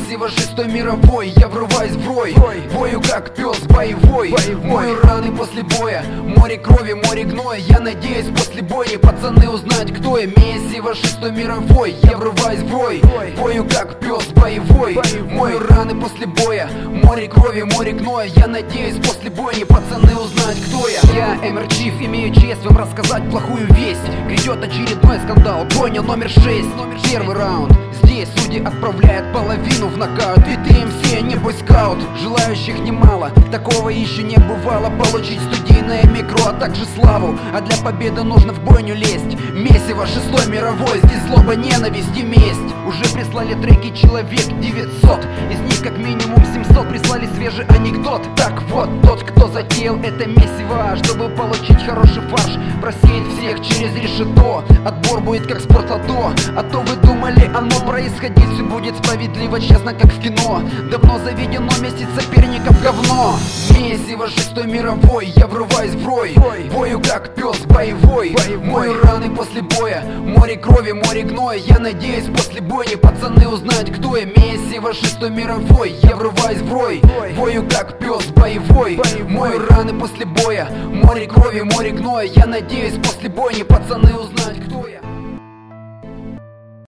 Месиво 6-й мировой, я врываюсь в рой, бою как пес боевой. Мою раны после боя, море крови, море гноя. Я надеюсь после боя пацаны узнать, кто я. Месиво 6-й мировой, я врываюсь в рой, бою как пес боевой. Мою раны после боя, море крови, море гноя. Я надеюсь после боя пацаны узнать, кто я. Я Эмер Чиф, имею честь вам рассказать плохую весть. Грядет очередной скандал, бойня номер 6. Первый раунд, здесь судьи отправляют половину в нокаут. Ведь ты МС, не бойскаут, желающих немало. Такого еще не бывало, получить студийное микро, а также славу. А для победы нужно в бойню лезть. Месиво 6-й мировой, здесь злоба, ненависть и месть. Уже прислали треки человек 900, из них как минимум 700 прислали свежий анекдот. Так вот, тот, кто затеял это месиво, чтобы получить хороший фарш, просеять всех через решето. Отбор будет как спортлото, а то вы думали, оно происходить все будет справедливо, честно, как в кино. Давно заведено местить соперников говно. Месиво 6-й мировой, я врываюсь в рой, бою как пес боевой. Мою раны после боя, море крови, море гноя. Я надеюсь после боя пацаны узнать, кто я. Месиво 6-й мировой, я врываюсь в рой, бою как пес боевой. Мою раны после боя, море крови, море гноя. Я надеюсь после боя пацаны узнать, кто я.